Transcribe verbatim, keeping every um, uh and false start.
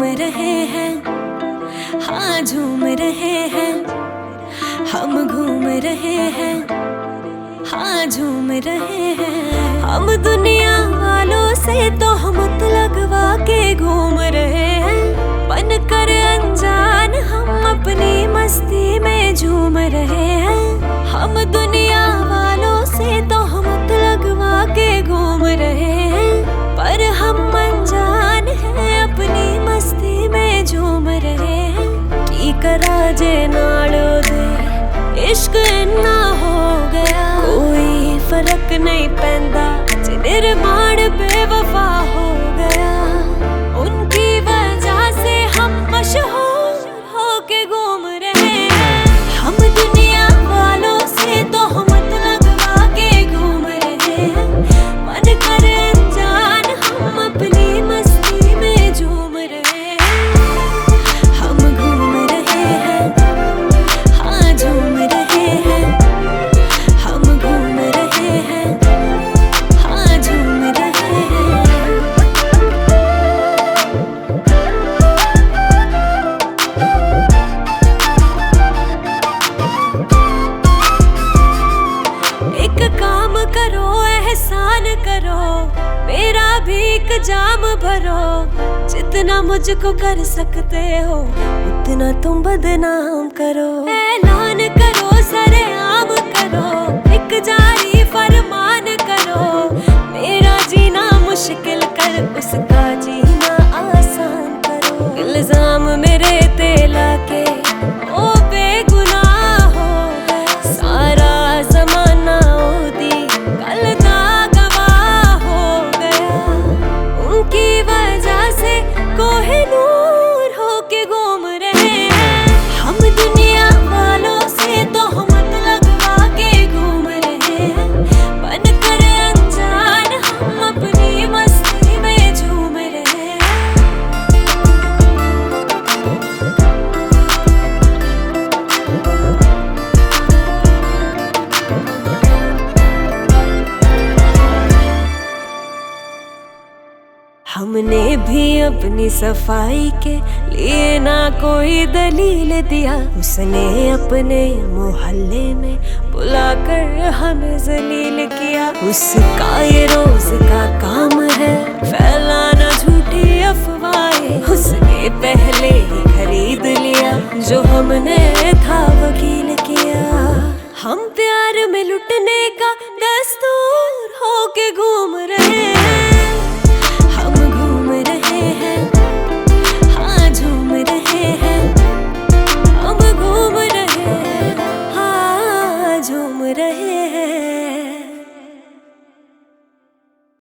रहे हैं, हाँ झूम रहे हैं, हम घूम रहे हैं, हाँ झूम रहे हैं। हम दुनिया वालों से तो हम लगवा के घूम रहे हैं, बन कर अनजान हम अपनी मस्ती में झूम रहे हैं। हम दुनिया वालों से तो हम लगवा के घूम रहे हैं, पर हम अनजान हैं अपनी मस्ती में झूम रहे हैं। की करा जे नालो दे इश्क इन्ना हो गया, कोई फर्क नहीं पैंदा जे निर्माण बेवफा हो गया। उनकी वजह से हम मशहूर होके घूम रहे हैं। हम दुनिया वालों से तो हम लगवा के घूम रहे हैं, मन कर अनजान हम अपनी मस्ती में झूम रहे हैं। हम घूम रहे हैं, हाँ झूम रहे हैं, हम घूम रहे हैं, हाँ झूम रहे हैं। एक काम करो एहसान करो, मेरा भी एक जाम भरो। जितना मुझको कर सकते हो उतना तुम बदनाम करो। ऐलान करो सरेआम करो, एक जारी फरमान करो। मेरा जीना मुश्किल कर उसका जीना आसान करो। इल्जाम मेरे ते लाके ओ बेगुनाह हो गया, सारा जमाना ओदी कल का गवाह हो गया। उनकी वजह से कोहिनूर होके घूम रहे हैं। हम दुनिया वालों से तो हम लगवा के घूम रहे हैं, बन कर अनजान हम अपनी मस्ती में झूम रहे हैं। हमने भी अपनी सफाई के लिए ना कोई दलील दिया, उसने अपने मोहल्ले में बुलाकर हमें जलील किया। उसका ये रोज का काम है फैलाना झूठी अफवाहें, उसने पहले ही खरीद लिया जो हमने था वकील किया। हम प्यार में लुटने का दस्तूर होके घूम रहे हैं। हम घूम रहे हैं, हाँ झूम रहे हैं, हम घूम रहे हैं, हाँ झूम रहे हैं।